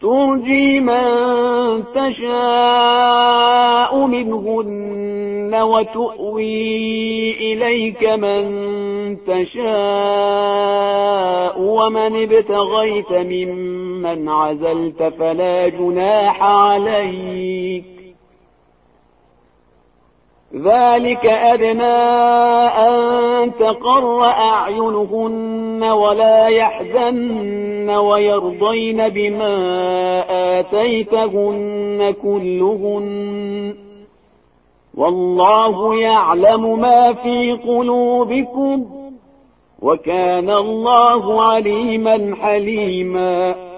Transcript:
ترجي من تشاء منهن وتؤوي إليك من تشاء ومن ابتغيت ممن عزلت فلا جناح عليك ذلك أدنى أن تقر أعينهن ولا يحزن ويرضين بما آتيتهن كلهن والله يعلم ما في قلوبكم وكان الله عليما حليما